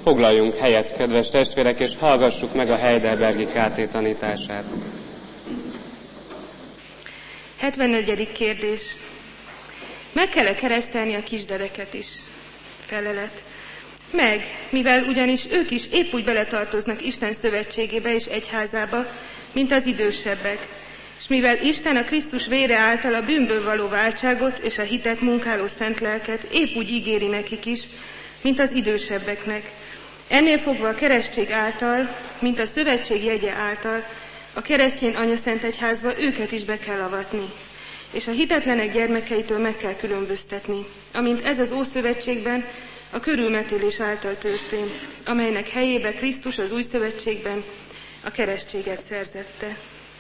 Foglaljunk helyet, kedves testvérek, és hallgassuk meg a Heidelbergi KT tanítását. 74. kérdés. Meg kell-e keresztelni a kisdedeket is? Felelet. Meg, mivel ugyanis ők is épp úgy beletartoznak Isten szövetségébe és egyházába, mint az idősebbek. És mivel Isten a Krisztus vére által a bűnből való váltságot és a hitet munkáló szent lelket épp úgy ígéri nekik is, mint az idősebbeknek. Ennél fogva a keresztség által, mint a szövetség jegye által, a keresztény anyaszentegyházba őket is be kell avatni, és a hitetlenek gyermekeitől meg kell különböztetni, amint ez az Ószövetségben a körülmetélés által történt, amelynek helyébe Krisztus az Új Szövetségben a keresztséget szerzette.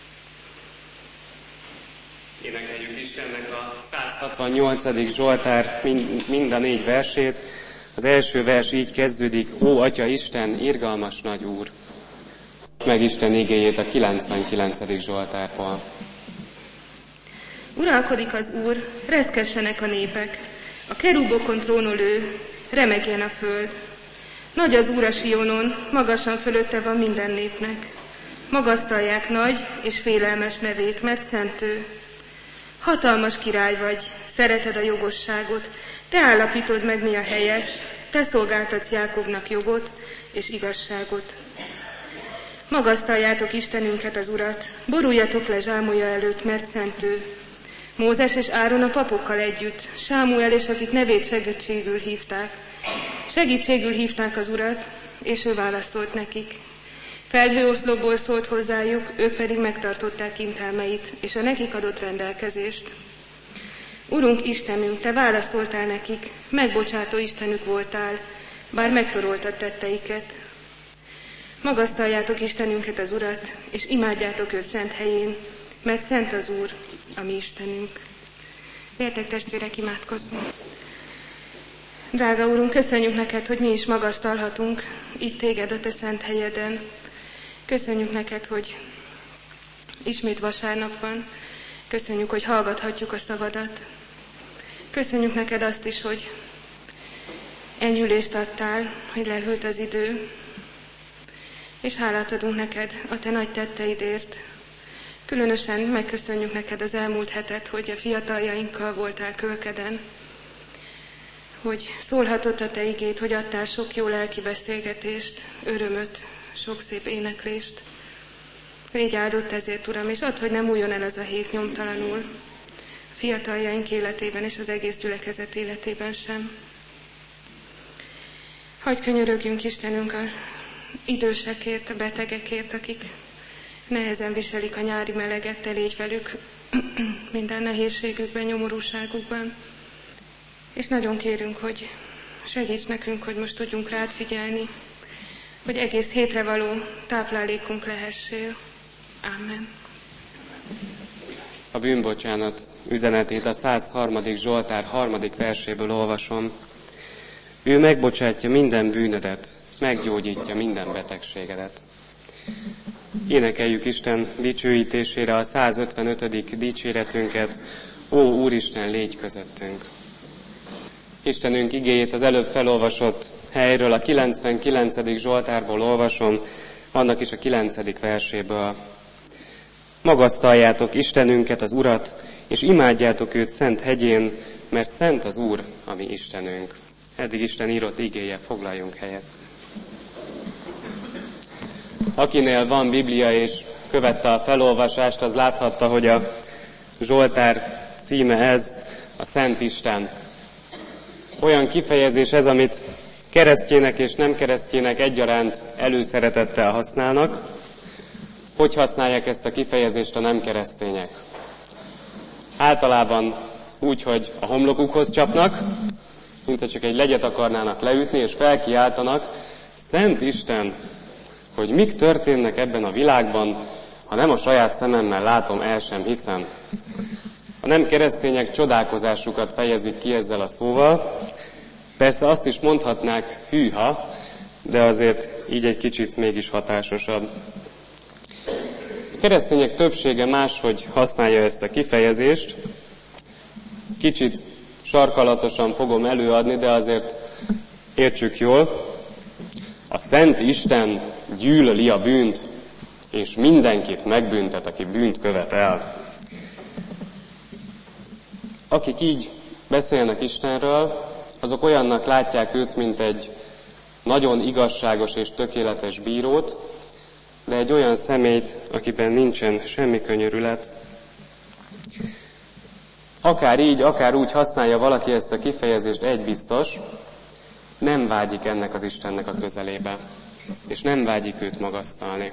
Énekeljük Istennek a 168. Zsoltár mind a 4 versét. Az első vers így kezdődik: Ó, Atya Isten, irgalmas nagy Úr! Meg Isten igéjét a 99. Zsoltárból. Uralkodik az Úr, reszkessenek a népek, a kerubokon trónol ő, remegjen a föld. Nagy az Úr a Sionon, magasan fölötte van minden népnek. Magasztalják nagy és félelmes nevét, mert szent ő. Hatalmas király vagy, szereted a jogosságot, te állapítod meg, mi a helyes, te szolgáltatsz Jákobnak jogot és igazságot. Magasztaljátok Istenünket, az Urat, boruljatok le zsámolja előtt, mert szent ő. Mózes és Áron a papokkal együtt, Sámuel és akik nevét segítségül hívták. Segítségül hívták az Urat, és ő válaszolt nekik. Felhőoszlopból szólt hozzájuk, ők pedig megtartották kintelmeit, és a nekik adott rendelkezést. Urunk Istenünk, te válaszoltál nekik, megbocsátó Istenük voltál, bár megtoroltad tetteiket. Magasztaljátok Istenünket, az Urat, és imádjátok őt szent helyén, mert szent az Úr, a mi Istenünk. Gyertek, testvérek, imádkozzunk! Drága Úrunk, köszönjük neked, hogy mi is magasztalhatunk itt téged a te szent helyeden. Köszönjük neked, hogy ismét vasárnap van. Köszönjük, hogy hallgathatjuk a szavadat. Köszönjük neked azt is, hogy enyhülést adtál, hogy lehűlt az idő. És hálát adunk neked a te nagy tetteidért. Különösen megköszönjük neked az elmúlt hetet, hogy a fiataljainkkal voltál Kölkeden, hogy szólhatott a te igéd, hogy adtál sok jó lelki beszélgetést, örömöt, sok szép éneklést. Légy áldott ezért, Uram, és add, hogy nem múljon el az a hét nyomtalanul, a fiataljaink életében és az egész gyülekezet életében sem. Hadd könyörögjünk, Istenünk, az idősekért, a betegekért, akik nehezen viselik a nyári meleget, te légy velük minden nehézségükben, nyomorúságukban. És nagyon kérünk, hogy segíts nekünk, hogy most tudjunk rád figyelni, hogy egész hétre való táplálékunk lehessél. Amen. A bűnbocsánat üzenetét a 103. Zsoltár 3. verséből olvasom. Ő megbocsátja minden bűnödet, meggyógyítja minden betegségedet. Énekeljük Isten dicsőítésére a 155. dicséretünket. Ó, Úristen, légy közöttünk! Istenünk igéjét az előbb felolvasott helyről, a 99. Zsoltárból olvasom, annak is a 9. verséből. Magasztaljátok Istenünket, az Urat, és imádjátok őt szent hegyén, mert szent az Úr, a mi Istenünk. Eddig Isten írott igéje, foglaljunk helyet. Akinél van Biblia és követte a felolvasást, az láthatta, hogy a Zsoltár címe ez, a Szent Isten. Olyan kifejezés ez, amit keresztjének és nem keresztjének egyaránt előszeretettel használnak. Hogy használják ezt a kifejezést a nem keresztények? Általában úgy, hogy a homlokukhoz csapnak, mint ha csak egy legyet akarnának leütni, és felkiáltanak: Szent Isten, hogy mik történnek ebben a világban, ha nem a saját szememmel látom, el sem hiszem. A nem keresztények csodálkozásukat fejezik ki ezzel a szóval. Persze azt is mondhatnák, hűha, de azért így egy kicsit mégis hatásosabb. A keresztények többsége máshogy használja ezt a kifejezést. Kicsit sarkalatosan fogom előadni, de azért értsük jól. A Szent Isten gyűlöli a bűnt, és mindenkit megbüntet, aki bűnt követ el. Akik így beszélnek Istenről, azok olyannak látják őt, mint egy nagyon igazságos és tökéletes bírót, de egy olyan személyt, akiben nincsen semmi könyörület. Akár így, akár úgy használja valaki ezt a kifejezést, egy biztos, nem vágyik ennek az Istennek a közelébe, és nem vágyik őt magasztalni.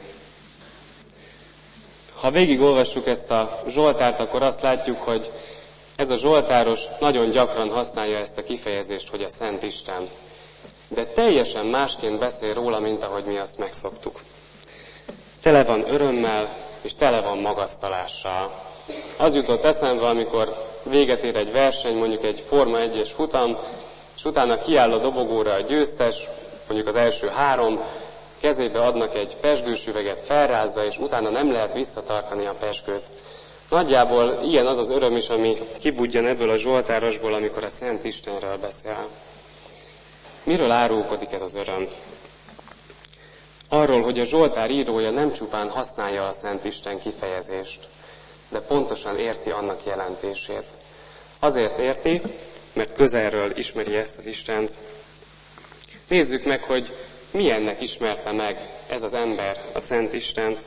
Ha végigolvassuk ezt a Zsoltárt, akkor azt látjuk, hogy ez a zsoltáros nagyon gyakran használja ezt a kifejezést, hogy a Szent Isten. De teljesen másként beszél róla, mint ahogy mi azt megszoktuk. Tele van örömmel, és tele van magasztalással. Az jutott eszembe, amikor véget ér egy verseny, mondjuk egy Forma 1-es futam, és utána kiáll a dobogóra a győztes, mondjuk az első 3, kezébe adnak egy pezsgős üveget, felrázza, és utána nem lehet visszatartani a pezsgőt. Nagyjából ilyen az az öröm is, ami kibudjan ebből a zsoltárosból, amikor a Szent Istenről beszél. Miről árulkodik ez az öröm? Arról, hogy a Zsoltár írója nem csupán használja a Szent Isten kifejezést, de pontosan érti annak jelentését. Azért érti, mert közelről ismeri ezt az Istent. Nézzük meg, hogy milyennek ismerte meg ez az ember a Szent Istent.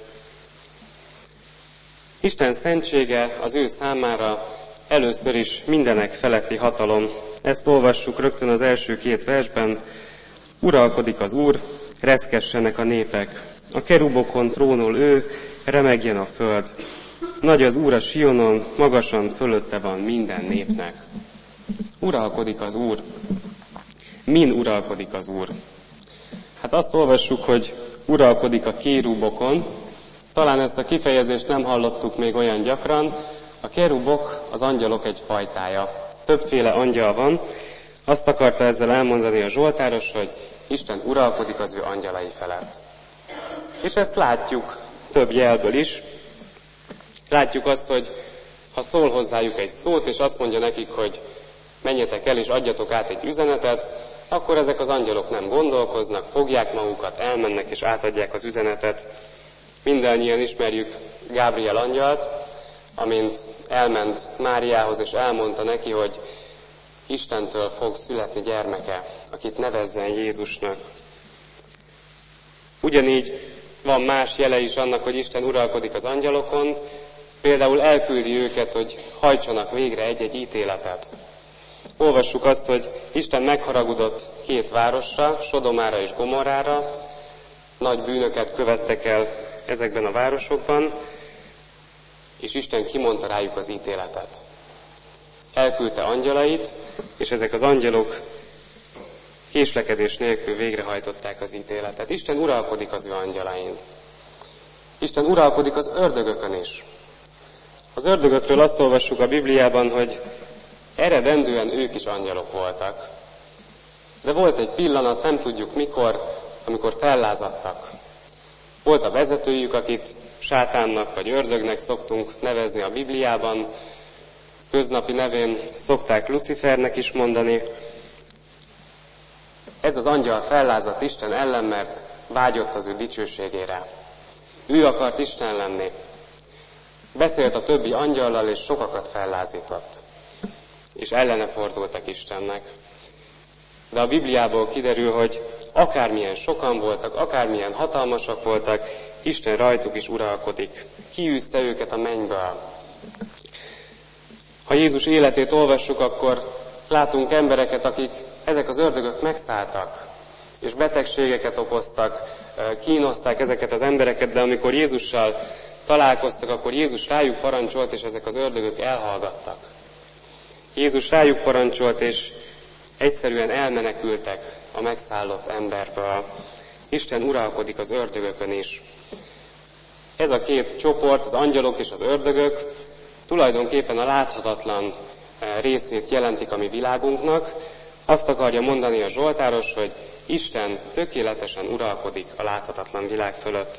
Isten szentsége az ő számára először is mindenek feletti hatalom. Ezt olvassuk rögtön az első 2 versben. Uralkodik az Úr, reszkessenek a népek. A kerubokon trónol ő, remegjen a föld. Nagy az Úr a Sionon, magasan fölötte van minden népnek. Uralkodik az Úr. Min uralkodik az Úr? Hát azt olvassuk, hogy uralkodik a kérubokon. Talán ezt a kifejezést nem hallottuk még olyan gyakran. A kérubok az angyalok egy fajtája. Többféle angyal van. Azt akarta ezzel elmondani a zsoltáros, hogy Isten uralkodik az ő angyalai felett. És ezt látjuk több jelből is. Látjuk azt, hogy ha szól hozzájuk egy szót, és azt mondja nekik, hogy menjetek el és adjatok át egy üzenetet, akkor ezek az angyalok nem gondolkoznak, fogják magukat, elmennek és átadják az üzenetet. Mindannyian ismerjük Gábriel angyalt, amint elment Máriához és elmondta neki, hogy Istentől fog születni gyermeke, akit nevezzen Jézusnak. Ugyanígy van más jele is annak, hogy Isten uralkodik az angyalokon, például elküldi őket, hogy hajtsanak végre egy-egy ítéletet. Olvassuk azt, hogy Isten megharagudott 2 városra, Sodomára és Gomorrára, nagy bűnöket követtek el ezekben a városokban, és Isten kimondta rájuk az ítéletet. Elküldte angyalait, és ezek az angyalok késlekedés nélkül végrehajtották az ítéletet. Isten uralkodik az ő angyalain. Isten uralkodik az ördögökön is. Az ördögökről azt olvassuk a Bibliában, hogy eredendően ők is angyalok voltak. De volt egy pillanat, nem tudjuk mikor, amikor fellázadtak. Volt a vezetőjük, akit sátánnak vagy ördögnek szoktunk nevezni a Bibliában, köznapi nevén szokták Lucifernek is mondani. Ez az angyal fellázadt Isten ellen, mert vágyott az ő dicsőségére. Ő akart Isten lenni. Beszélt a többi angyallal, és sokakat fellázított. És ellene fordultak Istennek. De a Bibliából kiderül, hogy akármilyen sokan voltak, akármilyen hatalmasak voltak, Isten rajtuk is uralkodik. Kiűzte őket a mennyből. Ha Jézus életét olvassuk, akkor látunk embereket, akik ezek az ördögök megszálltak, és betegségeket okoztak, kínozták ezeket az embereket, de amikor Jézussal találkoztak, akkor Jézus rájuk parancsolt, és ezek az ördögök elhallgattak. Jézus rájuk parancsolt, és egyszerűen elmenekültek a megszállott emberből. Isten uralkodik az ördögökön is. Ez a 2 csoport, az angyalok és az ördögök tulajdonképpen a láthatatlan részét jelentik a mi világunknak. Azt akarja mondani a zsoltáros, hogy Isten tökéletesen uralkodik a láthatatlan világ fölött.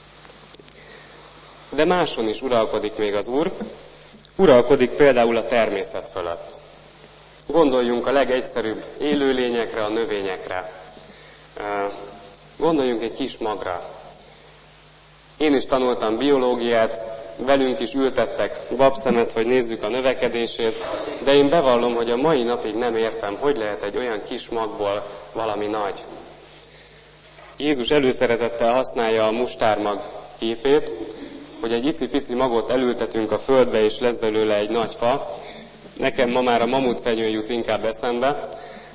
De máson is uralkodik még az Úr. Uralkodik például a természet fölött. Gondoljunk a legegyszerűbb élőlényekre, a növényekre. Gondoljunk egy kis magra. Én is tanultam biológiát, velünk is ültettek babszemet, hogy nézzük a növekedését, de én bevallom, hogy a mai napig nem értem, hogy lehet egy olyan kis magból valami nagy. Jézus előszeretettel használja a mustármag képét, hogy egy icipici magot elültetünk a földbe, és lesz belőle egy nagy fa. Nekem ma már a mamutfenyő jut inkább eszembe.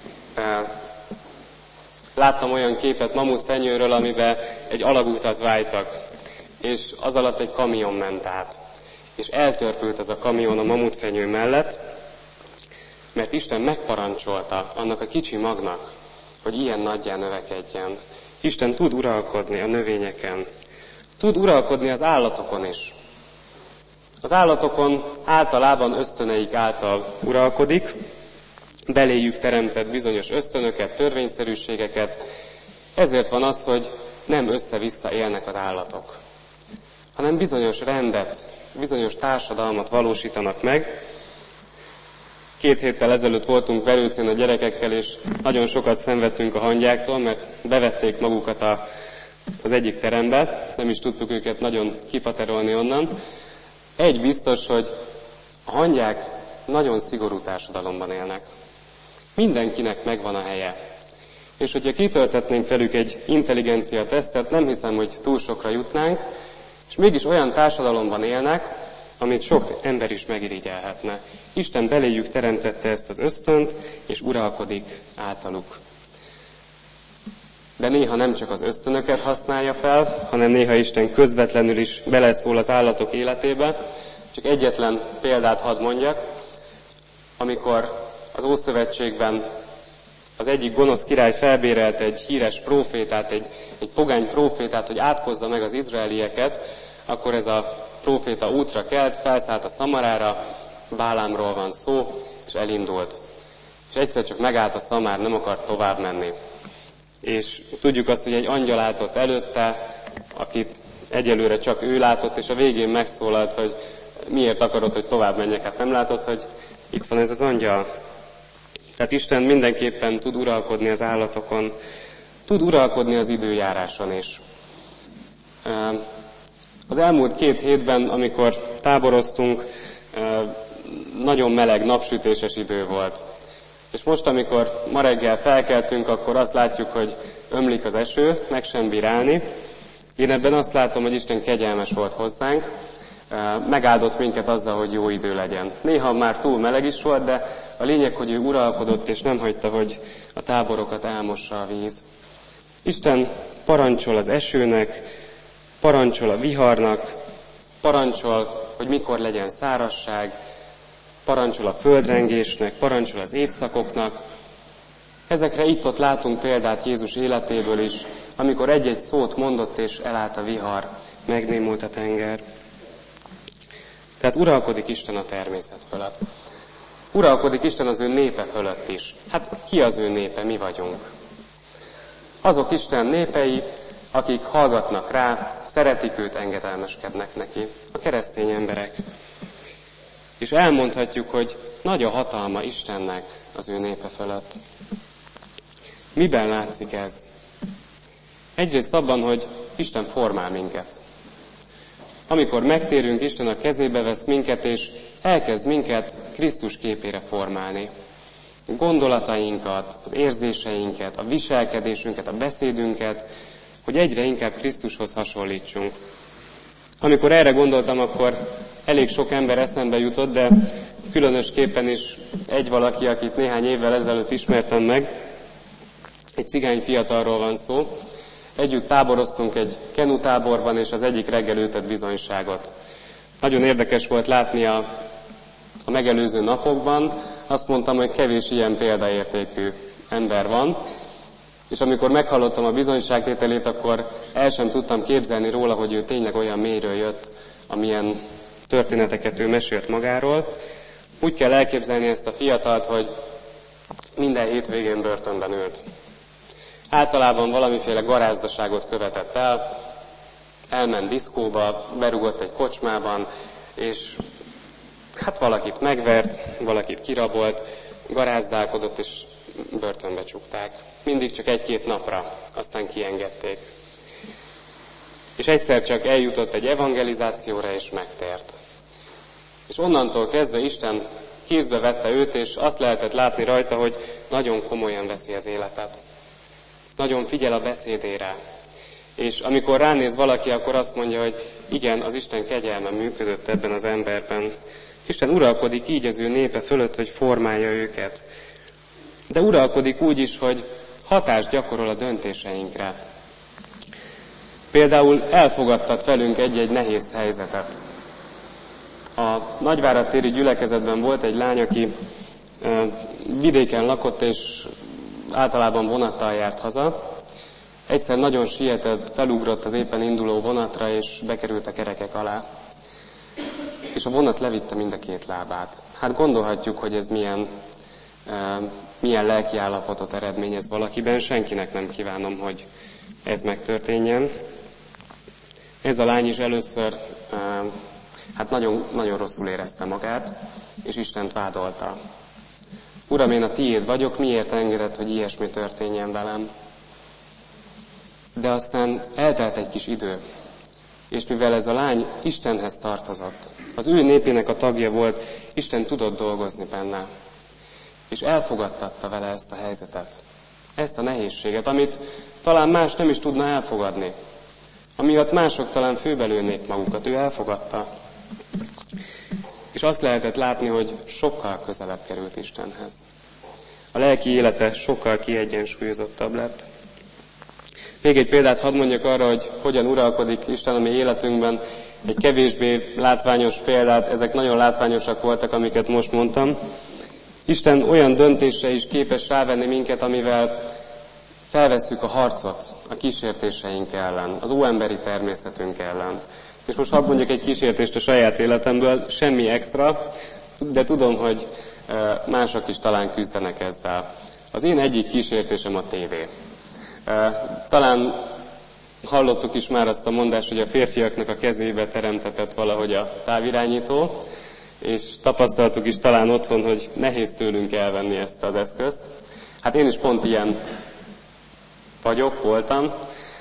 Láttam olyan képet mamutfenyőről, amiben egy alagutat vájtak, és az alatt egy kamion ment át. És eltörpült ez a kamion a mamutfenyő mellett, mert Isten megparancsolta annak a kicsi magnak, hogy ilyen nagyjá növekedjen. Isten tud uralkodni a növényeken. Tud uralkodni az állatokon is. Az állatokon általában ösztöneik által uralkodik, beléjük teremtett bizonyos ösztönöket, törvényszerűségeket. Ezért van az, hogy nem össze-vissza élnek az állatok, hanem bizonyos rendet, bizonyos társadalmat valósítanak meg. 2 héttel ezelőtt voltunk Verőcén a gyerekekkel, és nagyon sokat szenvedtünk a hangyáktól, mert bevették magukat az egyik terembe, nem is tudtuk őket nagyon kipaterolni onnan. Egy biztos, hogy a hangyák nagyon szigorú társadalomban élnek. Mindenkinek megvan a helye. És hogyha kitöltetnénk velük egy intelligencia tesztet, nem hiszem, hogy túl sokra jutnánk, és mégis olyan társadalomban élnek, amit sok ember is megirigyelhetne. Isten beléjük teremtette ezt az ösztönt, és uralkodik általuk. De néha nem csak az ösztönöket használja fel, hanem néha Isten közvetlenül is beleszól az állatok életébe. Csak egyetlen példát hadd mondjak. Amikor az Ószövetségben az egyik gonosz király felbérelt egy híres prófétát, egy pogány prófétát, hogy átkozza meg az izraelieket, akkor ez a próféta útra kelt, felszállt a szamarára, Bálámról van szó, és elindult. És egyszer csak megállt a szamár, nem akart tovább menni. És tudjuk azt, hogy egy angyal állt ott előtte, akit egyelőre csak ő látott, és a végén megszólalt, hogy miért akarod, hogy tovább menjek. Hát nem látod, hogy itt van ez az angyal? Tehát Isten mindenképpen tud uralkodni az állatokon, tud uralkodni az időjáráson is. Az elmúlt 2 hétben, amikor táboroztunk, nagyon meleg, napsütéses idő volt. És most, amikor ma reggel felkeltünk, akkor azt látjuk, hogy ömlik az eső, meg sem bír állni. Én ebben azt látom, hogy Isten kegyelmes volt hozzánk, megáldott minket azzal, hogy jó idő legyen. Néha már túl meleg is volt, de a lényeg, hogy ő uralkodott, és nem hagyta, hogy a táborokat elmossa a víz. Isten parancsol az esőnek, parancsol a viharnak, parancsol, hogy mikor legyen szárazság, parancsol a földrengésnek, parancsol az évszakoknak. Ezekre itt-ott látunk példát Jézus életéből is, amikor egy-egy szót mondott, és elállt a vihar, megnémult a tenger. Tehát uralkodik Isten a természet fölött. Uralkodik Isten az ő népe fölött is. Hát ki az ő népe, mi vagyunk. Azok Isten népei, akik hallgatnak rá, szeretik őt, engedelmeskednek neki. A keresztény emberek. És elmondhatjuk, hogy nagy a hatalma Istennek az ő népe fölött. Miben látszik ez? Egyrészt abban, hogy Isten formál minket. Amikor megtérünk, Isten a kezébe vesz minket, és elkezd minket Krisztus képére formálni. A gondolatainkat, az érzéseinket, a viselkedésünket, a beszédünket, hogy egyre inkább Krisztushoz hasonlítsunk. Amikor erre gondoltam, akkor elég sok ember eszembe jutott, de különösképpen is egy valaki, akit néhány évvel ezelőtt ismertem meg. Egy cigány fiatalról van szó. Együtt táboroztunk egy kenutáborban, és az egyik reggel ő tett bizonyságot. Nagyon érdekes volt látni a megelőző napokban. Azt mondtam, hogy kevés ilyen példaértékű ember van. És amikor meghallottam a bizonyságtételét, akkor el sem tudtam képzelni róla, hogy ő tényleg olyan mélyről jött, amilyen történeteket ő mesélt magáról. Úgy kell elképzelni ezt a fiatalt, hogy minden hétvégén börtönben ült. Általában valamiféle garázdaságot követett el, elment diszkóba, berugott egy kocsmában, és hát valakit megvert, valakit kirabolt, garázdálkodott, és börtönbe csukták. Mindig csak 1-2 napra, aztán kiengedték. És egyszer csak eljutott egy evangelizációra, és megtért. És onnantól kezdve Isten kézbe vette őt, és azt lehetett látni rajta, hogy nagyon komolyan veszi az életet. Nagyon figyel a beszédére. És amikor ránéz valaki, akkor azt mondja, hogy igen, az Isten kegyelme működött ebben az emberben. Isten uralkodik így az ő népe fölött, hogy formálja őket. De uralkodik úgy is, hogy hatást gyakorol a döntéseinkre. Például elfogadtat velünk egy-egy nehéz helyzetet. A Nagyvárad téri gyülekezetben volt egy lány, aki vidéken lakott, és általában vonattal járt haza. Egyszer nagyon sietett, felugrott az éppen induló vonatra, és bekerült a kerekek alá. És a vonat levitte mind a 2 lábát. Hát gondolhatjuk, hogy ez milyen lelkiállapotot eredményez valakiben. Senkinek nem kívánom, hogy ez megtörténjen. Ez a lány is először nagyon, nagyon rosszul érezte magát, és Istent vádolta. Uram, én a tiéd vagyok, miért engedett, hogy ilyesmi történjen velem? De aztán eltelt egy kis idő, és mivel ez a lány Istenhez tartozott, az ő népének a tagja volt, Isten tudott dolgozni benne, és elfogadtatta vele ezt a helyzetet, ezt a nehézséget, amit talán más nem is tudna elfogadni, amiatt mások talán főbelőnék magukat, ő elfogadta. És azt lehetett látni, hogy sokkal közelebb került Istenhez. A lelki élete sokkal kiegyensúlyozottabb lett. Még egy példát hadd mondjak arra, hogy hogyan uralkodik Isten a mi életünkben. Egy kevésbé látványos példát, ezek nagyon látványosak voltak, amiket most mondtam. Isten olyan döntésre is képes rávenni minket, amivel felvesszük a harcot a kísértéseink ellen, az óemberi természetünk ellen. És most hadd mondjak egy kísértést a saját életemből, semmi extra, de tudom, hogy mások is talán küzdenek ezzel. Az én egyik kísértésem a tévé. Talán hallottuk is már azt a mondást, hogy a férfiaknak a kezébe teremtetett valahogy a távirányító, és tapasztaltuk is talán otthon, hogy nehéz tőlünk elvenni ezt az eszközt. Hát én is pont ilyen voltam.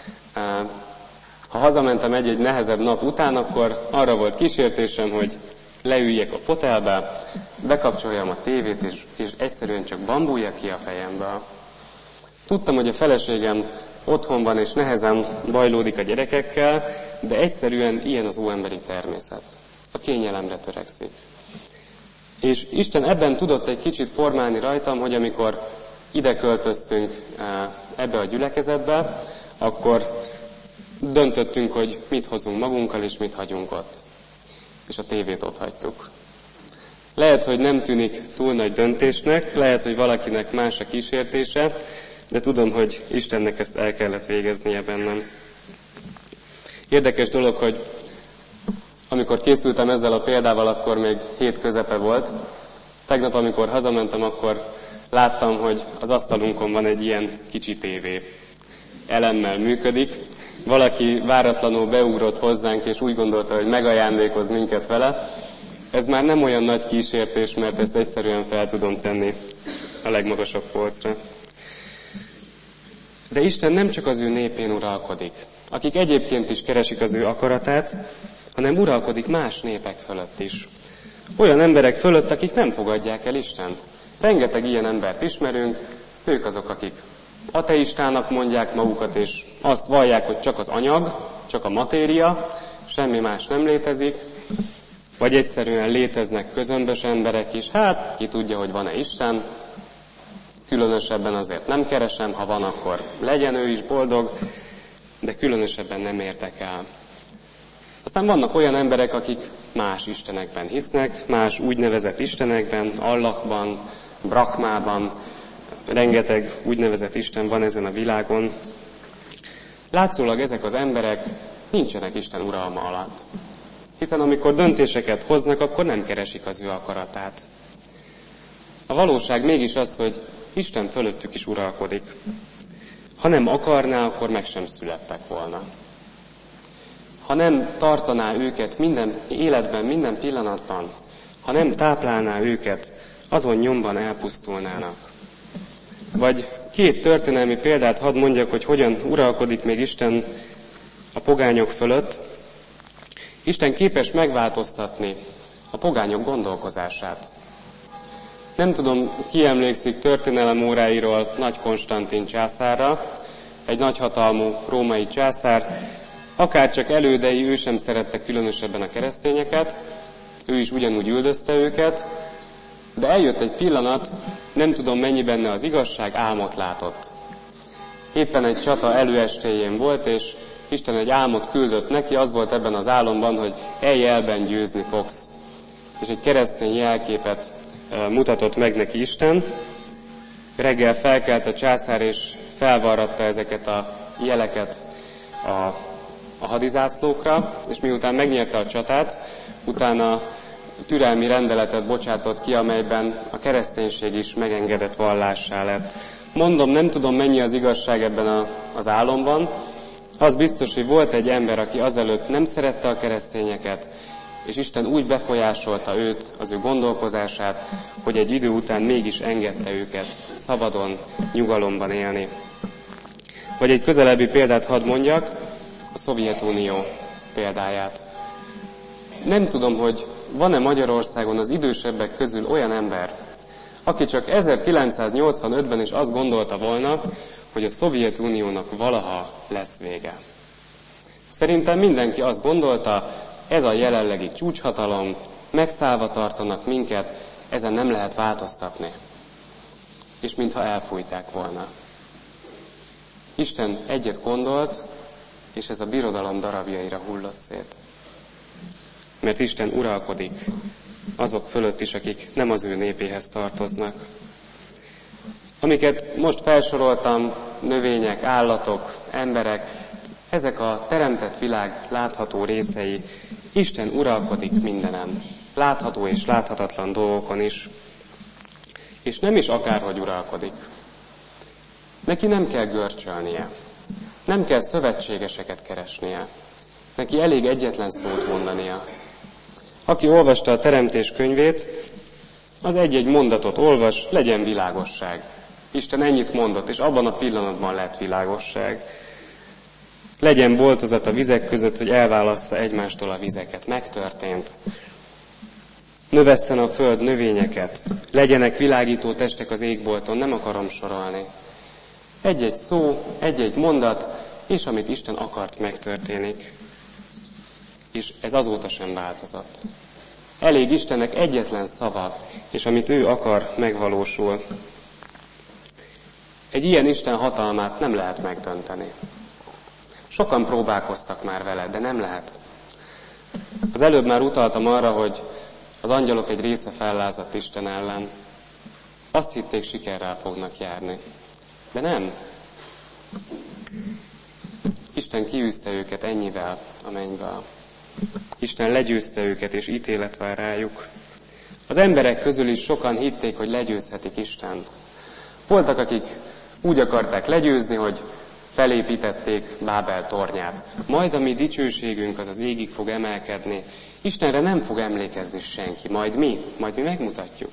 Ha hazamentem egy-egy nehezebb nap után, akkor arra volt kísértésem, hogy leüljek a fotelbe, bekapcsoljam a tévét, és egyszerűen csak bambulja ki a fejemből. Tudtam, hogy a feleségem otthon van, és nehezen bajlódik a gyerekekkel, de egyszerűen ilyen az óemberi természet. A kényelemre törekszik. És Isten ebben tudott egy kicsit formálni rajtam, hogy amikor ide költöztünk ebbe a gyülekezetbe, akkor döntöttünk, hogy mit hozunk magunkkal, és mit hagyunk ott. És a tévét ott hagytuk. Lehet, hogy nem tűnik túl nagy döntésnek, lehet, hogy valakinek más a kísértése, de tudom, hogy Istennek ezt el kellett végeznie bennem. Érdekes dolog, hogy amikor készültem ezzel a példával, akkor még hét közepe volt. Tegnap, amikor hazamentem, akkor láttam, hogy az asztalunkon van egy ilyen kicsi tévé. Elemmel működik. Valaki váratlanul beugrott hozzánk, és úgy gondolta, hogy megajándékoz minket vele. Ez már nem olyan nagy kísértés, mert ezt egyszerűen fel tudom tenni a legmagasabb polcra. De Isten nem csak az ő népén uralkodik, akik egyébként is keresik az ő akaratát, hanem uralkodik más népek fölött is. Olyan emberek fölött, akik nem fogadják el Istent. Rengeteg ilyen embert ismerünk, ők azok, akik ateistának mondják magukat, és azt vallják, hogy csak az anyag, csak a matéria, semmi más nem létezik, vagy egyszerűen léteznek közömbös emberek is, hát ki tudja, hogy van-e Isten, különösebben azért nem keresem, ha van, akkor legyen ő is boldog, de különösebben nem értek el. Aztán vannak olyan emberek, akik más istenekben hisznek, más úgynevezett istenekben, Allahban, Brahmában, rengeteg úgynevezett isten van ezen a világon. Látszólag ezek az emberek nincsenek Isten uralma alatt. Hiszen amikor döntéseket hoznak, akkor nem keresik az ő akaratát. A valóság mégis az, hogy Isten fölöttük is uralkodik. Ha nem akarná, akkor meg sem születtek volna. Ha nem tartaná őket minden életben, minden pillanatban, ha nem táplálná őket, azon nyomban elpusztulnának. Vagy két történelmi példát hadd mondjak, hogy hogyan uralkodik még Isten a pogányok fölött. Isten képes megváltoztatni a pogányok gondolkozását. Nem tudom, ki emlékszik történelem óráiról Nagy Konstantin császárra, egy nagyhatalmú római császár, akárcsak elődei, ő sem szerette különösebben a keresztényeket, ő is ugyanúgy üldözte őket, de eljött egy pillanat, nem tudom mennyi benne az igazság, álmot látott. Éppen egy csata előestéjén volt, és Isten egy álmot küldött neki, az volt ebben az álomban, hogy elben győzni fogsz. És egy keresztény jelképet mutatott meg neki Isten. Reggel felkelt a császár, és felvarratta ezeket a jeleket a hadizászlókra, és miután megnyerte a csatát, utána türelmi rendeletet bocsátott ki, amelyben a kereszténység is megengedett vallássá lett. Mondom, nem tudom, mennyi az igazság ebben az álomban. Az biztos, hogy volt egy ember, aki azelőtt nem szerette a keresztényeket, és Isten úgy befolyásolta őt, az ő gondolkozását, hogy egy idő után mégis engedte őket szabadon, nyugalomban élni. Vagy egy közelebbi példát hadd mondjak, a Szovjetunió példáját. Nem tudom, hogy van-e Magyarországon az idősebbek közül olyan ember, aki csak 1985-ben is azt gondolta volna, hogy a Szovjetuniónak valaha lesz vége. Szerintem mindenki azt gondolta, ez a jelenlegi csúcshatalom, megszállva tartanak minket, ezen nem lehet változtatni. És mintha elfújták volna. Isten egyet gondolt, és ez a birodalom darabjaira hullott szét. Mert Isten uralkodik azok fölött is, akik nem az ő népéhez tartoznak. Amiket most felsoroltam, növények, állatok, emberek, ezek a teremtett világ látható részei, Isten uralkodik mindenem, látható és láthatatlan dolgokon is. És nem is akárhogy uralkodik. Neki nem kell görcsölnie, nem kell szövetségeseket keresnie, neki elég egyetlen szót mondania. Aki olvasta a Teremtés könyvét, az egy-egy mondatot olvas, legyen világosság. Isten ennyit mondott, és abban a pillanatban lett világosság. Legyen boltozat a vizek között, hogy elválassza egymástól a vizeket. Megtörtént. Növesszen a föld növényeket. Legyenek világító testek az égbolton, nem akarom sorolni. Egy-egy szó, egy-egy mondat, és amit Isten akart, megtörténik. És ez azóta sem változott. Elég Istennek egyetlen szava, és amit ő akar, megvalósul. Egy ilyen Isten hatalmát nem lehet megdönteni. Sokan próbálkoztak már vele, de nem lehet. Az előbb már utaltam arra, hogy az angyalok egy része fellázadt Isten ellen. Azt hitték, sikerrel fognak járni. De nem. Isten kiűzte őket ennyivel a mennyből. Isten legyőzte őket, és ítélet vár rájuk. Az emberek közül is sokan hitték, hogy legyőzhetik Istent. Voltak, akik úgy akarták legyőzni, hogy felépítették Bábel tornyát. Majd a mi dicsőségünk az égig fog emelkedni. Istenre nem fog emlékezni senki, majd mi megmutatjuk.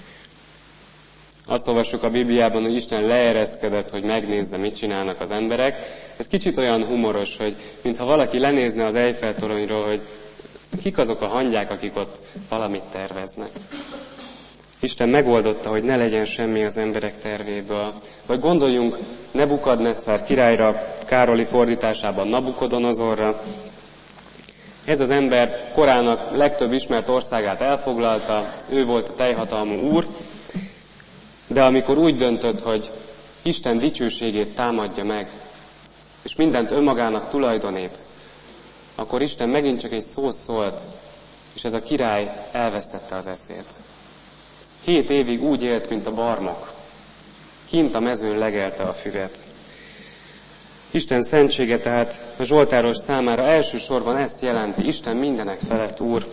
Azt olvassuk a Bibliában, hogy Isten leereszkedett, hogy megnézze, mit csinálnak az emberek. Ez kicsit olyan humoros, hogy mintha valaki lenézne az Eiffel-toronyról, hogy kik azok a hangyák, akik ott valamit terveznek. Isten megoldotta, hogy ne legyen semmi az emberek tervéből. Vagy gondoljunk Nebukadnetszár királyra, Károli fordításában Nabukodonozorra. Ez az ember korának legtöbb ismert országát elfoglalta, ő volt a teljhatalmú úr, de amikor úgy döntött, hogy Isten dicsőségét támadja meg, és mindent önmagának tulajdonít, akkor Isten megint csak egy szót szólt, és ez a király elvesztette az eszét. 7 évig úgy élt, mint a barmok. Kint a mezőn legelte a füvet. Isten szentsége tehát a zsoltáros számára elsősorban ezt jelenti, Isten mindenek felett úr.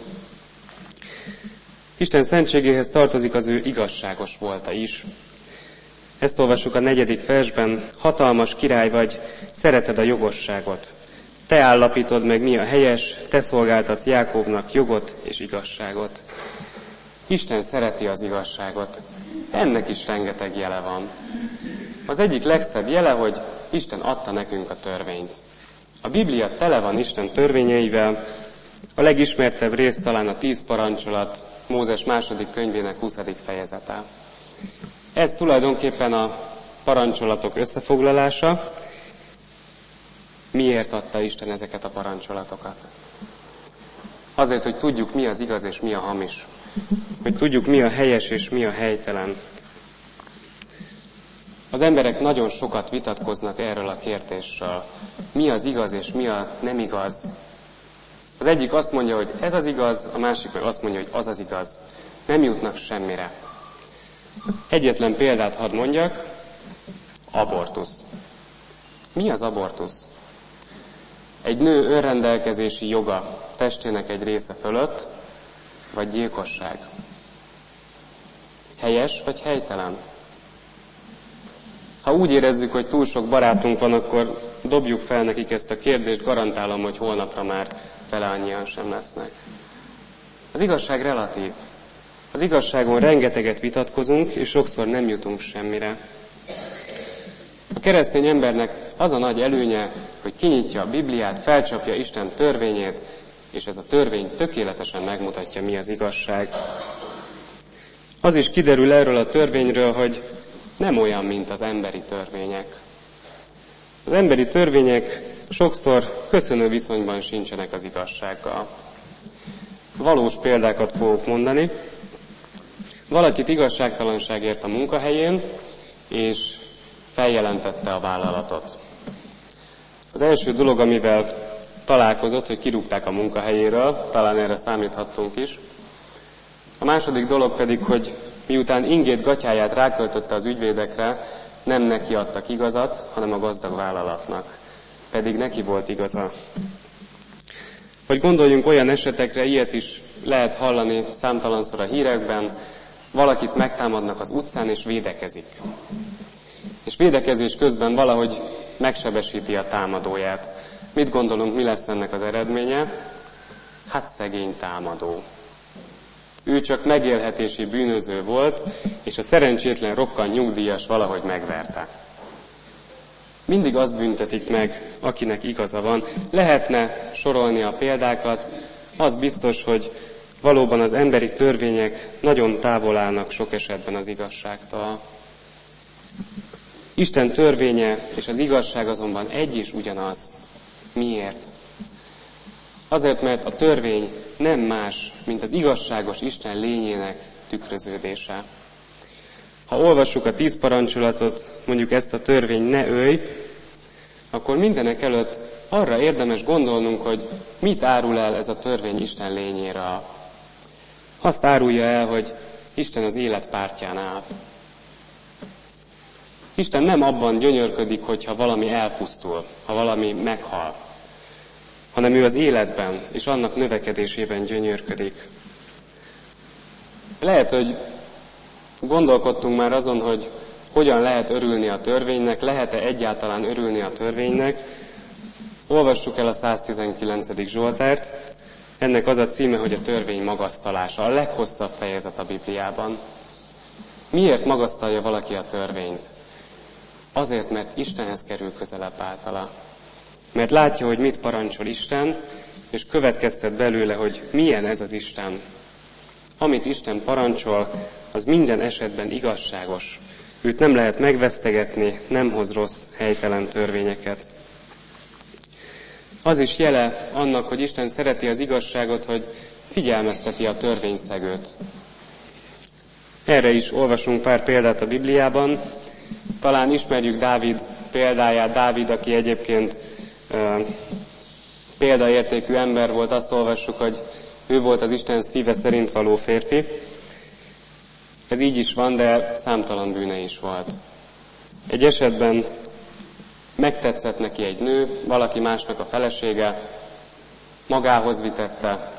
Isten szentségéhez tartozik az ő igazságos volta is. Ezt olvassuk a 4. versben, hatalmas király vagy, szereted a jogosságot. Te állapítod meg, mi a helyes, te szolgáltatsz Jákóbnak jogot és igazságot. Isten szereti az igazságot. Ennek is rengeteg jele van. Az egyik legszebb jele, hogy Isten adta nekünk a törvényt. A Biblia tele van Isten törvényeivel, a legismertebb rész talán a 10 parancsolat, Mózes 2. könyvének 20. fejezete. Ez tulajdonképpen a parancsolatok összefoglalása. Miért adta Isten ezeket a parancsolatokat? Azért, hogy tudjuk, mi az igaz és mi a hamis. Hogy tudjuk, mi a helyes és mi a helytelen. Az emberek nagyon sokat vitatkoznak erről a kérdésről. Mi az igaz és mi a nem igaz? Az egyik azt mondja, hogy ez az igaz, a másik meg azt mondja, hogy az az igaz. Nem jutnak semmire. Egyetlen példát hadd mondjak, abortusz. Mi az abortusz? Egy nő önrendelkezési joga testének egy része fölött, vagy gyilkosság? Helyes vagy helytelen? Ha úgy érezzük, hogy túl sok barátunk van, akkor dobjuk fel nekik ezt a kérdést, garantálom, hogy holnapra már fele annyian sem lesznek. Az igazság relatív. Az igazságon rengeteget vitatkozunk, és sokszor nem jutunk semmire. A keresztény embernek az a nagy előnye, hogy kinyitja a Bibliát, felcsapja Isten törvényét, és ez a törvény tökéletesen megmutatja, mi az igazság. Az is kiderül erről a törvényről, hogy nem olyan, mint az emberi törvények. Az emberi törvények sokszor köszönő viszonyban sincsenek az igazsággal. Valós példákat fogok mondani. Valakit igazságtalanságért a munkahelyén, és feljelentette a vállalatot. Az első dolog, amivel találkozott, hogy kirúgták a munkahelyéről, talán erre számíthattunk is. A második dolog pedig, hogy miután ingét gatyáját ráköltötte az ügyvédekre, nem neki adtak igazat, hanem a gazdag vállalatnak. Pedig neki volt igaza. Vagy gondoljunk olyan esetekre, ilyet is lehet hallani számtalanszor a hírekben, valakit megtámadnak az utcán és védekezik. És védekezés közben valahogy megsebesíti a támadóját. Mit gondolunk, mi lesz ennek az eredménye? Hát szegény támadó. Ő csak megélhetési bűnöző volt, és a szerencsétlen rokkant nyugdíjas valahogy megverte. Mindig azt büntetik meg, akinek igaza van. Lehetne sorolni a példákat, az biztos, hogy valóban az emberi törvények nagyon távol állnak sok esetben az igazságtól. Isten törvénye és az igazság azonban egy és ugyanaz. Miért? Azért, mert a törvény nem más, mint az igazságos Isten lényének tükröződése. Ha olvassuk a 10 parancsolatot, mondjuk ezt a törvény ne ölj, akkor mindenek előtt arra érdemes gondolnunk, hogy mit árul el ez a törvény Isten lényéről. Azt árulja el, hogy Isten az élet pártján áll. Isten nem abban gyönyörködik, hogyha valami elpusztul, ha valami meghal, hanem ő az életben és annak növekedésében gyönyörködik. Lehet, hogy gondolkodtunk már azon, hogy hogyan lehet örülni a törvénynek, lehet-e egyáltalán örülni a törvénynek. Olvassuk el a 119. Zsoltárt. Ennek az a címe, hogy a törvény magasztalása, a leghosszabb fejezet a Bibliában. Miért magasztalja valaki a törvényt? Azért, mert Istenhez kerül közelebb általa. Mert látja, hogy mit parancsol Isten, és következtet belőle, hogy milyen ez az Isten. Amit Isten parancsol, az minden esetben igazságos. Őt nem lehet megvesztegetni, nem hoz rossz, helytelen törvényeket. Az is jele annak, hogy Isten szereti az igazságot, hogy figyelmezteti a törvényszegőt. Erre is olvasunk pár példát a Bibliában. Talán ismerjük Dávid példáját. Dávid, aki egyébként példaértékű ember volt, azt olvassuk, hogy ő volt az Isten szíve szerint való férfi. Ez így is van, de számtalan bűne is volt. Egy esetben megtetszett neki egy nő, valaki másnak a felesége, magához vitette.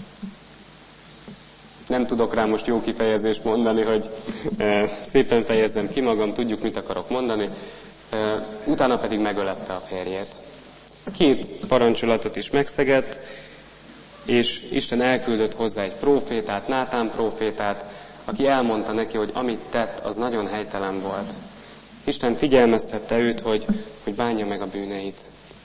Nem tudok rá most jó kifejezést mondani, hogy szépen fejezzem ki magam, tudjuk, mit akarok mondani. Utána pedig megölette a férjét. 2 parancsolatot is megszegett, és Isten elküldött hozzá egy prófétát, Nátán prófétát, aki elmondta neki, hogy amit tett, az nagyon helytelen volt. Isten figyelmeztette őt, hogy bánja meg a bűneit.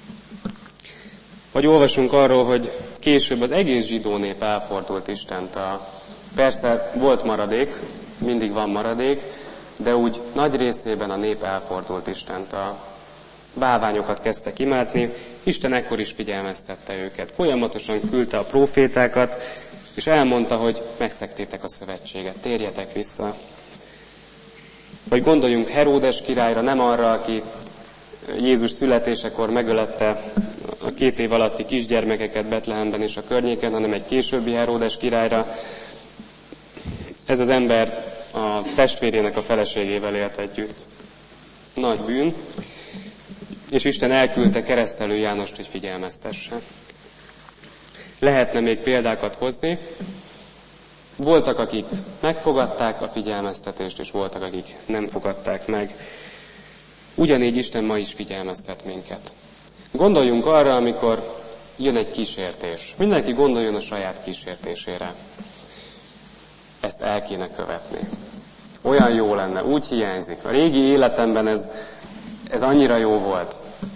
Vagy olvasunk arról, hogy később az egész zsidó nép elfordult Istentől. Persze volt maradék, mindig van maradék, de úgy nagy részében a nép elfordult Istentől. Bálványokat kezdtek imádni, Isten ekkor is figyelmeztette őket. Folyamatosan küldte a prófétákat, és elmondta, hogy megszegtétek a szövetséget, térjetek vissza. Vagy gondoljunk Heródes királyra, nem arra, aki Jézus születésekor megölette a 2 év alatti kisgyermekeket Betlehemben és a környéken, hanem egy későbbi Heródes királyra. Ez az ember a testvérének a feleségével élt együtt. Nagy bűn, és Isten elküldte Keresztelő Jánost, hogy figyelmeztesse. Lehetne még példákat hozni. Voltak, akik megfogadták a figyelmeztetést, és voltak, akik nem fogadták meg. Ugyanígy Isten ma is figyelmeztet minket. Gondoljunk arra, amikor jön egy kísértés. Mindenki gondoljon a saját kísértésére. Ezt el kéne követni. Olyan jó lenne, úgy hiányzik. A régi életemben ez annyira jó volt.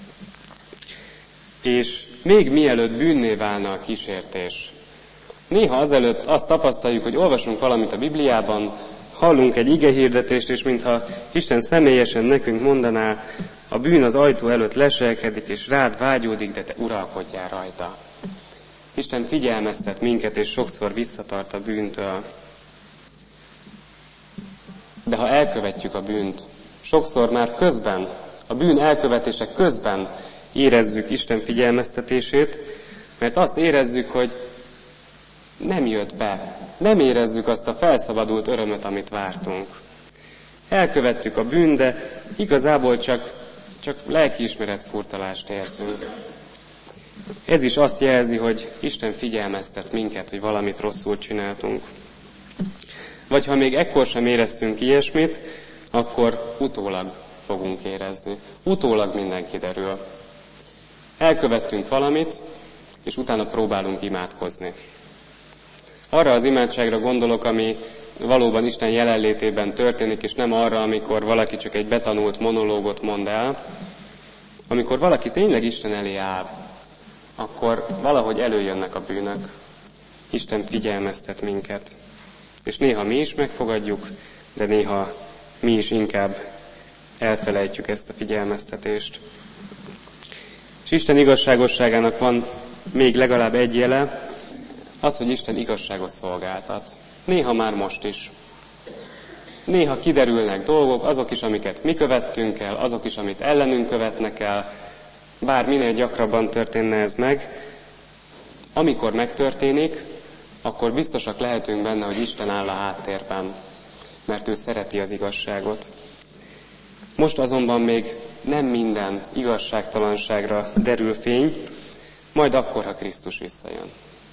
És még mielőtt bűnné válna a kísértés. Néha azelőtt azt tapasztaljuk, hogy olvasunk valamit a Bibliában, hallunk egy igehirdetést, és mintha Isten személyesen nekünk mondaná, a bűn az ajtó előtt leselkedik, és rád vágyódik, de te uralkodjál rajta. Isten figyelmeztet minket, és sokszor visszatart a bűntől. De ha elkövetjük a bűnt, sokszor már közben, a bűn elkövetése közben érezzük Isten figyelmeztetését, mert azt érezzük, hogy nem jött be, nem érezzük azt a felszabadult örömöt, amit vártunk. Elkövettük a bűnt, de igazából csak lelkiismeret furtalást érzünk. Ez is azt jelzi, hogy Isten figyelmeztet minket, hogy valamit rosszul csináltunk. Vagy ha még ekkor sem éreztünk ilyesmit, akkor utólag fogunk érezni. Utólag minden kiderül. Elkövettünk valamit, és utána próbálunk imádkozni. Arra az imádságra gondolok, ami valóban Isten jelenlétében történik, és nem arra, amikor valaki csak egy betanult monológot mond el. Amikor valaki tényleg Isten elé áll, akkor valahogy előjönnek a bűnök. Isten figyelmeztet minket. És néha mi is megfogadjuk, de néha mi is inkább elfelejtjük ezt a figyelmeztetést. És Isten igazságosságának van még legalább egy jele, az, hogy Isten igazságot szolgáltat. Néha már most is. Néha kiderülnek dolgok, azok is, amiket mi követtünk el, azok is, amit ellenünk követnek el, bár minél gyakrabban történne ez meg. Amikor megtörténik, akkor biztosak lehetünk benne, hogy Isten áll a háttérben, mert ő szereti az igazságot. Most azonban még nem minden igazságtalanságra derül fény, majd akkor, ha Krisztus visszajön.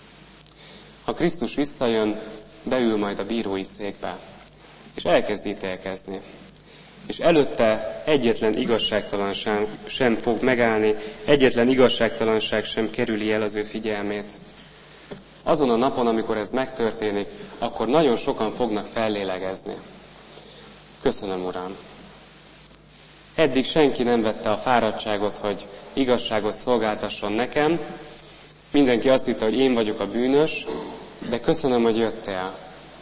Ha Krisztus visszajön, beül majd a bírói székbe, és elkezd ítélkezni. És előtte egyetlen igazságtalanság sem fog megállni, egyetlen igazságtalanság sem kerüli el az ő figyelmét. Azon a napon, amikor ez megtörténik, akkor nagyon sokan fognak fellélegezni. Köszönöm, Uram! Eddig senki nem vette a fáradtságot, hogy igazságot szolgáltasson nekem. Mindenki azt hitte, hogy én vagyok a bűnös, de köszönöm, hogy jöttél.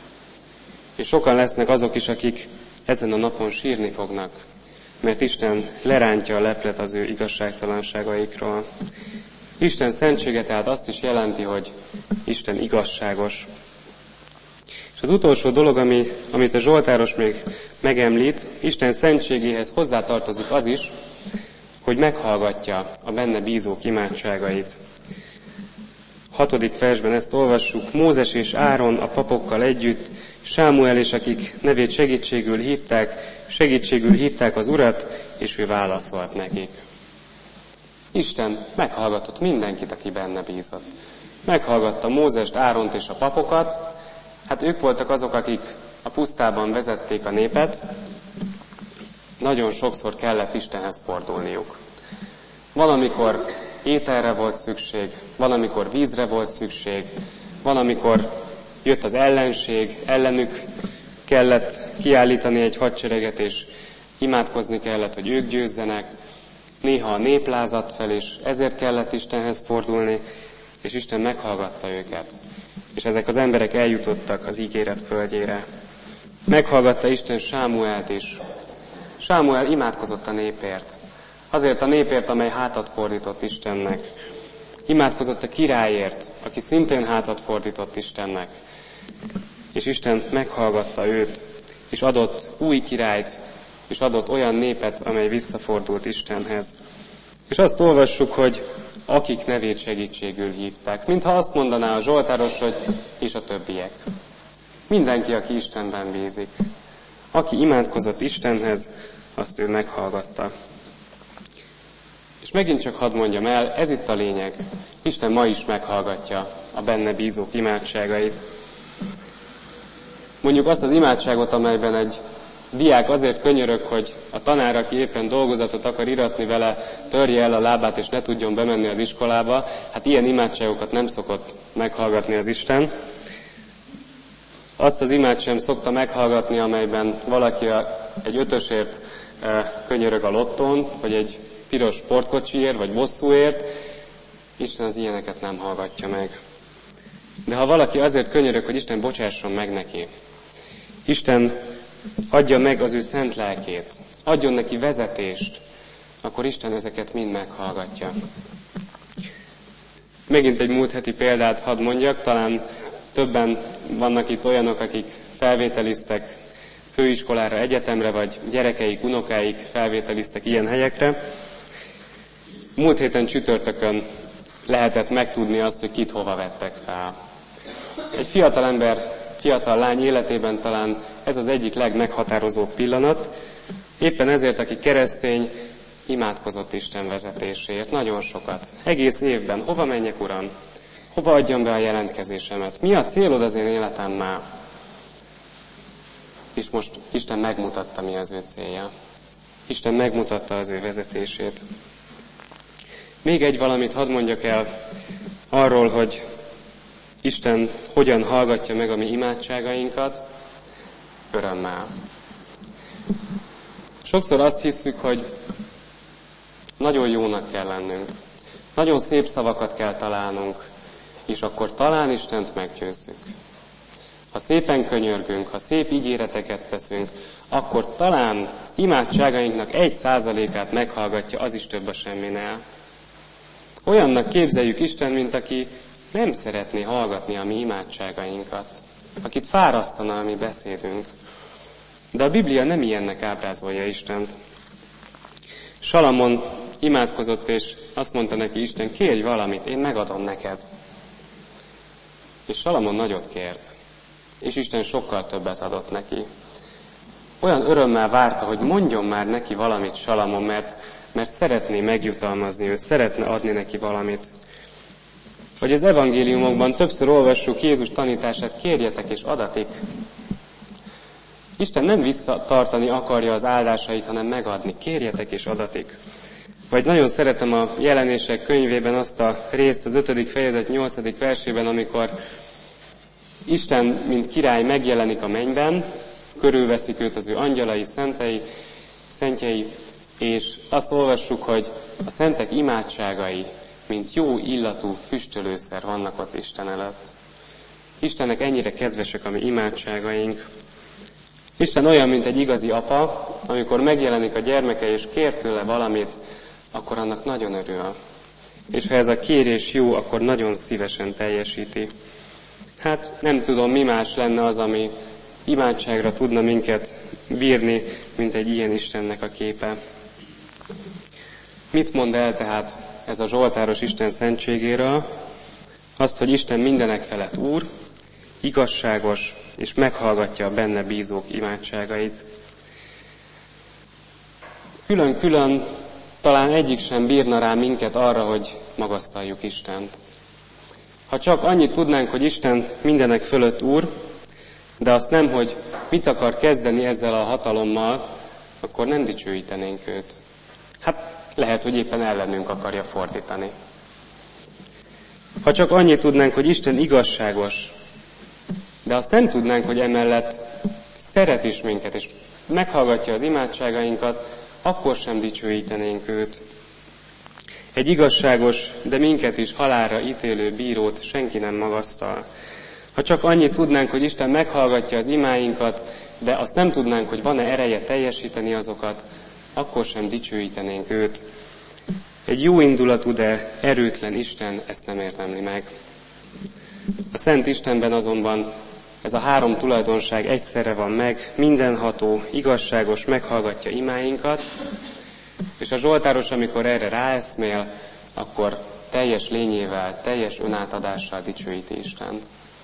És sokan lesznek azok is, akik ezen a napon sírni fognak, mert Isten lerántja a leplet az ő igazságtalanságaikról. Isten szentsége tehát azt is jelenti, hogy Isten igazságos. És az utolsó dolog, amit a Zsoltáros még megemlít, Isten szentségéhez hozzátartozik az is, hogy meghallgatja a benne bízók imádságait. 6. versben ezt olvassuk: Mózes és Áron a papokkal együtt, Sámuel és akik nevét segítségül hívták az Urat, és ő válaszolt nekik. Isten meghallgatott mindenkit, aki benne bízott. Meghallgatta Mózest, Áront és a papokat. Hát ők voltak azok, akik a pusztában vezették a népet. Nagyon sokszor kellett Istenhez fordulniuk. Valamikor ételre volt szükség, valamikor vízre volt szükség, valamikor jött az ellenség, ellenük kellett kiállítani egy hadsereget, és imádkozni kellett, hogy ők győzzenek, néha a nép lázadt fel, és ezért kellett Istenhez fordulni, és Isten meghallgatta őket. És ezek az emberek eljutottak az ígéret földjére. Meghallgatta Isten Sámuelt is. Sámuel imádkozott a népért. Azért a népért, amely hátat fordított Istennek. Imádkozott a királyért, aki szintén hátat fordított Istennek. És Isten meghallgatta őt, és adott új királyt, és adott olyan népet, amely visszafordult Istenhez. És azt olvassuk, hogy akik nevét segítségül hívták. Mintha azt mondaná a zsoltáros, hogy és a többiek. Mindenki, aki Istenben bízik. Aki imádkozott Istenhez, azt ő meghallgatta. És megint csak hadd mondjam el, ez itt a lényeg. Isten ma is meghallgatja a benne bízók imádságait. Mondjuk azt az imádságot, amelyben egy diák azért könyörög, hogy a tanár, aki éppen dolgozatot akar iratni vele, törje el a lábát és ne tudjon bemenni az iskolába. Hát ilyen imádságokat nem szokott meghallgatni az Isten. Azt az imád sem szokta meghallgatni, amelyben valaki egy 5-ösért könyörög a lottón, vagy egy piros sportkocsiért, vagy bosszúért. Isten az ilyeneket nem hallgatja meg. De ha valaki azért könyörög, hogy Isten bocsásson meg neki, Isten adja meg az ő szent lelkét, adjon neki vezetést, akkor Isten ezeket mind meghallgatja. Megint egy múlt heti példát hadd mondjak, talán többen vannak itt olyanok, akik felvételiztek főiskolára, egyetemre, vagy gyerekeik, unokáik felvételiztek ilyen helyekre. Múlt héten csütörtökön lehetett megtudni azt, hogy kit hova vettek fel. Egy fiatal ember, fiatal lány életében talán ez az egyik legmeghatározóbb pillanat. Éppen ezért, aki keresztény, imádkozott Isten vezetéséért. Nagyon sokat. Egész évben. Hova menjek, Uram? Hova adjam be a jelentkezésemet? Mi a célod az én életemmel? És most Isten megmutatta, mi az ő célja. Isten megmutatta az ő vezetését. Még egy valamit hadd mondjak el arról, hogy Isten hogyan hallgatja meg a mi imádságainkat, örömmel. Sokszor azt hisszük, hogy nagyon jónak kell lennünk, nagyon szép szavakat kell találnunk, és akkor talán Istent meggyőzzük. Ha szépen könyörgünk, ha szép ígéreteket teszünk, akkor talán imádságainknak 1%-át meghallgatja, az is több a semminél. Olyannak képzeljük Isten, mint aki nem szeretné hallgatni a mi imádságainkat, akit fárasztana a mi beszédünk. De a Biblia nem ilyennek ábrázolja Istent. Salamon imádkozott, és azt mondta neki Isten, kérj valamit, én megadom neked. És Salamon nagyot kért, és Isten sokkal többet adott neki. Olyan örömmel várta, hogy mondjon már neki valamit Salamon, mert szeretné megjutalmazni őt, szeretne adni neki valamit. Hogy az evangéliumokban többször olvassuk Jézus tanítását, kérjetek és adatik. Isten nem visszatartani akarja az áldásait, hanem megadni. Kérjetek és adatik. Vagy nagyon szeretem a Jelenések könyvében azt a részt, az 5. fejezet 8. versében, amikor Isten, mint király megjelenik a mennyben, körülveszik őt az ő angyalai, szentjei, és azt olvassuk, hogy a szentek imádságai, mint jó illatú füstölőszer vannak ott Isten előtt. Istennek ennyire kedvesek a mi imádságaink. Isten olyan, mint egy igazi apa, amikor megjelenik a gyermeke és kér tőle valamit, akkor annak nagyon örül. És ha ez a kérés jó, akkor nagyon szívesen teljesíti. Hát nem tudom, mi más lenne az, ami imádságra tudna minket bírni, mint egy ilyen Istennek a képe. Mit mond el tehát ez a zsoltáros Isten szentségéről? Azt, hogy Isten mindenek felett Úr, igazságos, és meghallgatja a benne bízók imádságait. Külön-külön talán egyik sem bírna rá minket arra, hogy magasztaljuk Istent. Ha csak annyit tudnánk, hogy Isten mindenek fölött Úr, de azt nem, hogy mit akar kezdeni ezzel a hatalommal, akkor nem dicsőítenénk őt. Hát lehet, hogy éppen ellenünk akarja fordítani. Ha csak annyit tudnánk, hogy Isten igazságos, de azt nem tudnánk, hogy emellett szeret is minket, és meghallgatja az imádságainkat, akkor sem dicsőítenénk őt. Egy igazságos, de minket is halálra ítélő bírót senki nem magasztal. Ha csak annyit tudnánk, hogy Isten meghallgatja az imáinkat, de azt nem tudnánk, hogy van-e ereje teljesíteni azokat, akkor sem dicsőítenénk őt. Egy jó indulatú, de erőtlen Isten ezt nem érdemli meg. A Szent Istenben azonban ez a három tulajdonság egyszerre van meg, mindenható, igazságos, meghallgatja imáinkat, és a zsoltáros, amikor erre ráeszmél, akkor teljes lényével, teljes önátadással dicsőíti Istent.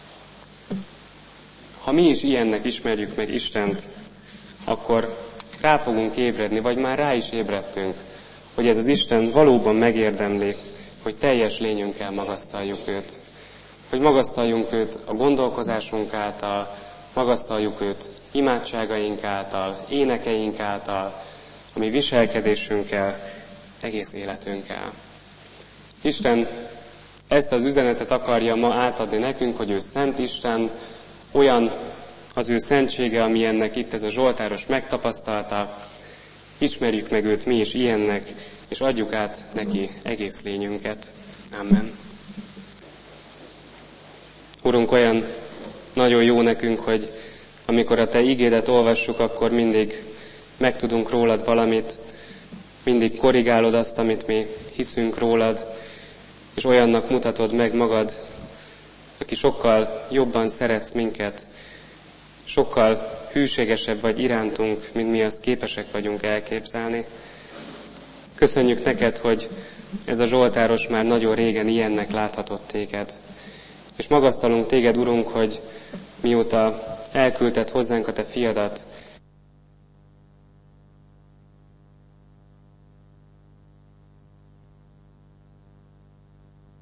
Ha mi is ilyennek ismerjük meg Istent, akkor rá fogunk ébredni, vagy már rá is ébredtünk, hogy ez az Isten valóban megérdemli, hogy teljes lényünkkel magasztaljuk őt. Hogy magasztaljunk őt a gondolkozásunk által, magasztaljuk őt imádságaink által, énekeink által, a mi viselkedésünkkel, egész életünkkel. Isten ezt az üzenetet akarja ma átadni nekünk, hogy ő Szent Isten, olyan az ő szentsége, ami ennek itt ez a zsoltáros megtapasztalta, ismerjük meg őt mi is ilyennek, és adjuk át neki egész lényünket. Amen. Urunk, olyan nagyon jó nekünk, hogy amikor a Te igédet olvassuk, akkor mindig megtudunk rólad valamit, mindig korrigálod azt, amit mi hiszünk rólad, és olyannak mutatod meg magad, aki sokkal jobban szeretsz minket, sokkal hűségesebb vagy irántunk, mint mi azt képesek vagyunk elképzelni. Köszönjük neked, hogy ez a zsoltáros már nagyon régen ilyennek láthatott téged. És magasztalunk téged, Urunk, hogy mióta elküldted hozzánk a Te fiadat,